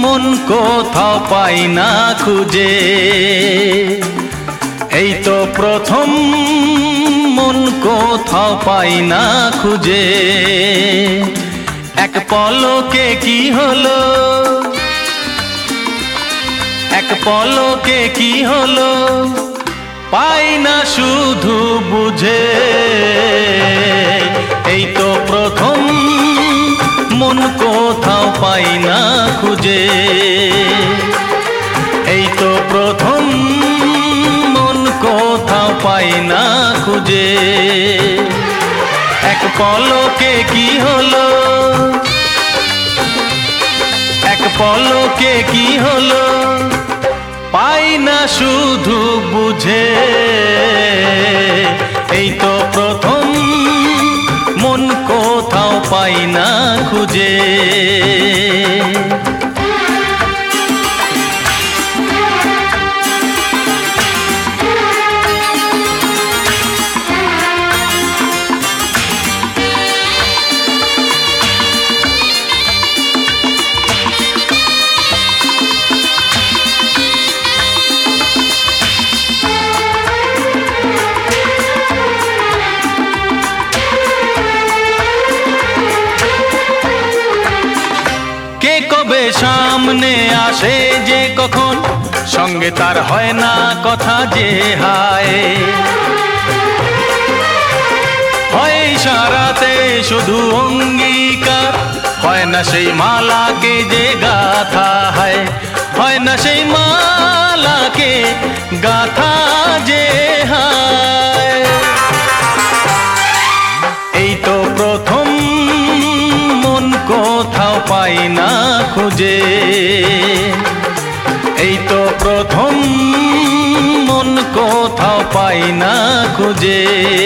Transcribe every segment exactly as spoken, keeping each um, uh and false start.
মন কোথাও পাই না খুঁজে। এই তো প্রথম মন কোথাও পাই না খুঁজে। এক পলকে কি হলো, এক পলকে কি হলো, পাই না শুধু বুঝে। এই তো প্রথম মন কোথাও পাই না খুঁজে। এই তো প্রথম মন কোথাও পাই না খুঁজে। এক পলকে কি হলো, এক পলকে কি হলো, পাই না শুধু বুঝে। এই তো প্রথম মন কোথাও পাই না খুঁজে। কবে সামনে আসে যে কখন, সঙ্গে তার হয় না কথা যে হায়। হয় সারাতে শুধু অঙ্গীকার, হয় না সেই মালাকে যে গাথা হয়। হয় না সেই মালাকে গাথা যে হায়। এই তো প্রথম মন কোথাও পাই না খুঁজে। এই তো প্রথম মন কোথাও পাই না খুঁজে।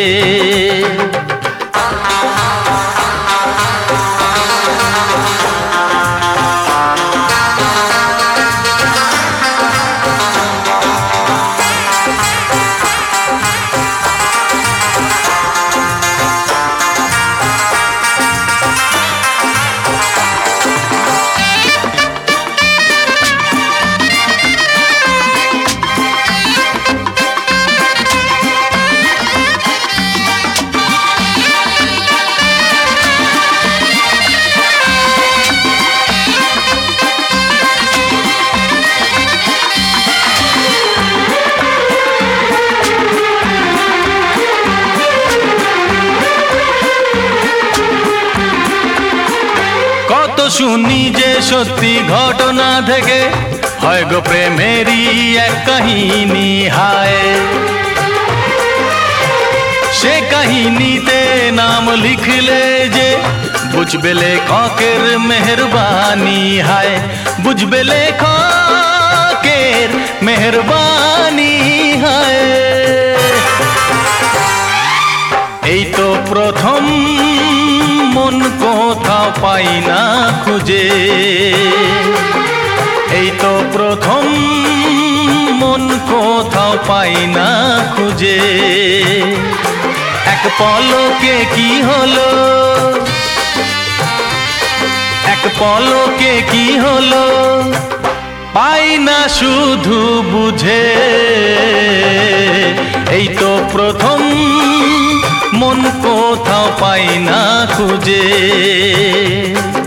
কত শুনি যে সত্যি ঘটনা থেকে, হয় গো প্রেমেরই এক কাহিনী হায়। সে কাহিনীতে নাম লিখলে যে বুঝবে লেখকের মেহরবানি হায়। বুঝবে লেখকের মেহরবানি হায়। এই তো প্রথম মন কোথাও পাই না খুঁজে। এই তো প্রথম মন কোথাও পাই না খুঁজে। এক পলকে কি হলো, এক পলকে কি হলো, পাই না শুধু বুঝে। এই তো প্রথম মন কোথাও পাই না খুঁজে।